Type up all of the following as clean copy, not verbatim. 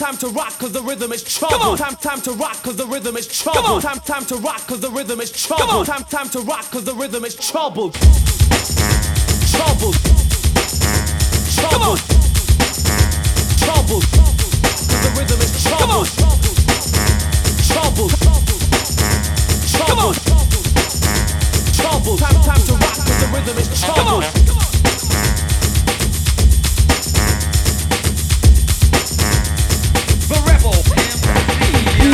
Time to rock, cause the rhythm is trouble. Time to rock, cause the rhythm is trouble. Time to rock, cause the rhythm is trouble. Time to rock, cause the rhythm is trouble. Trouble. Trouble. Trouble. Cause the rhythm is trouble. Trouble. Trouble. Trouble. Time to rock, cause the rhythm is trouble. The rebel MC.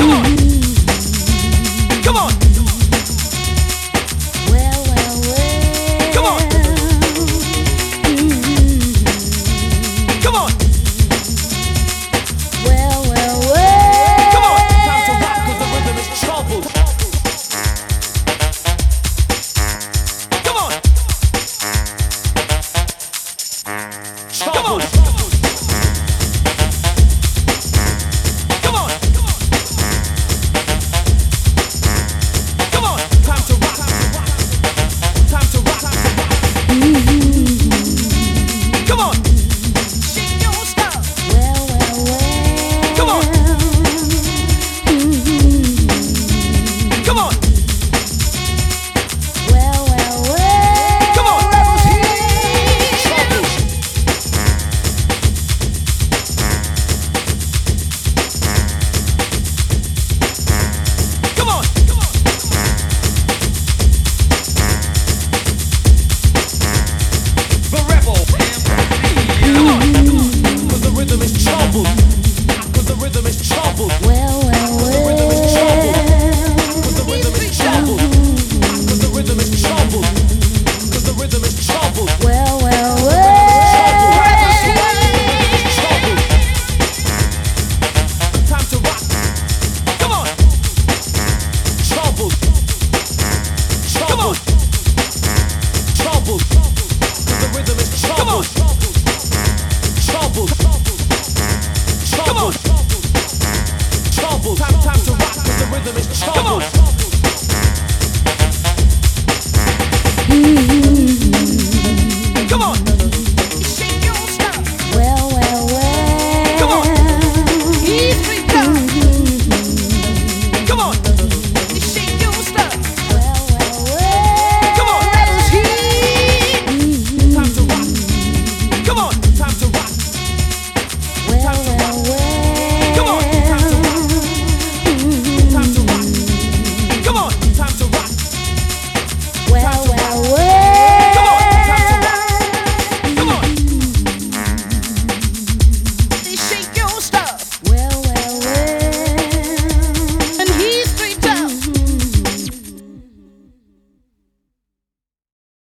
Come on. Well, well, well. Come on. Come on. Well, well, well. Come on. Time to rock, cause the rhythm is trouble. Come on. Trouble. Come on. Come on. Time to rock. Time to rock. Come on. Shake your stuff. Well, well, well. Come on. Come on. Well, well, well. Come on. Come on. The rebel MC. Come on. Cause the rhythm is trouble. Cause the rhythm is trouble. Well, well, Cause the rhythm is trouble. well. Cause the rhythm is trouble. Cause the rhythm is trouble. Cause the rhythm is trouble. Well, well, well. Trouble. Time to rock. Come on. Trouble. Trouble. Trouble. Cause the rhythm is trouble. Trouble. Trouble. Trouble. Time to rock. Cause the rhythm is trouble.